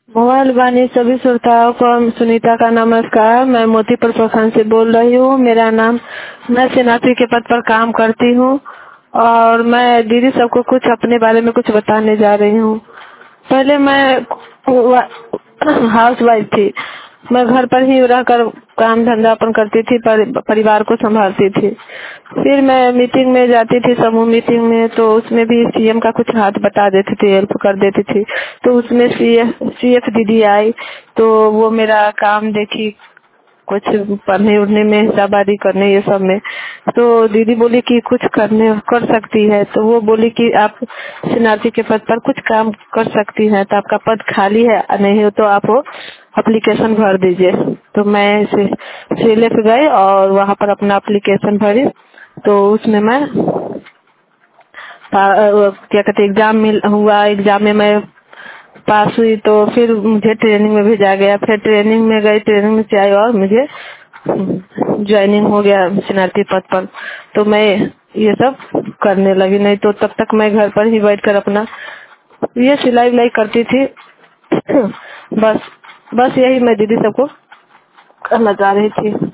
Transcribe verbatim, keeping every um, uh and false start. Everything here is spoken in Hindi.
मोबाइल वाणी सभी श्रोताओं को सुनीता का नमस्कार। मैं मोतीपुर प्रखंड से बोल रही हूँ। मेरा नाम, मैं सेनापति के पद पर काम करती हूँ और मैं दीदी सबको कुछ अपने बारे में कुछ बताने जा रही हूँ। पहले मैं हाउस वाइफ थी। मैं घर पर ही रहकर काम धंधा अपन करती थी, पर, परिवार को संभालती थी। फिर मैं मीटिंग में जाती थी, समूह मीटिंग में, तो उसमें भी सीएम का कुछ हाथ बटा देती थी, हेल्प कर देती थी। तो उसमें सीएफ सीएफ दीदी आई, तो वो मेरा काम देखी, कुछ पढ़ने उड़ने में, हिसाबादी करने, ये सब में। तो दीदी बोली कि कुछ करने कर सकती है, तो वो बोली कि आप शरणार्थी के पद पर कुछ काम कर सकती हैं, तो आपका पद खाली है, नहीं हो तो आप वो एप्लीकेशन भर दीजिए। तो मैं सीएलएफ गई और वहाँ पर अपना एप्लीकेशन भरी। तो उसमें मैं क्या कहते एग्जाम मिल हुआ। एग्जाम में मैं पास हुई, तो फिर मुझे ट्रेनिंग में भेजा गया। फिर ट्रेनिंग में गई, ट्रेनिंग में से आई और मुझे ज्वाइनिंग हो गया शरणार्थी पद पर। तो मैं ये सब करने लगी, नहीं तो तब तक मैं घर पर ही बैठकर अपना ये सिलाई विलाई करती थी। बस बस यही मैं दीदी सबको कहना चाह रही थी।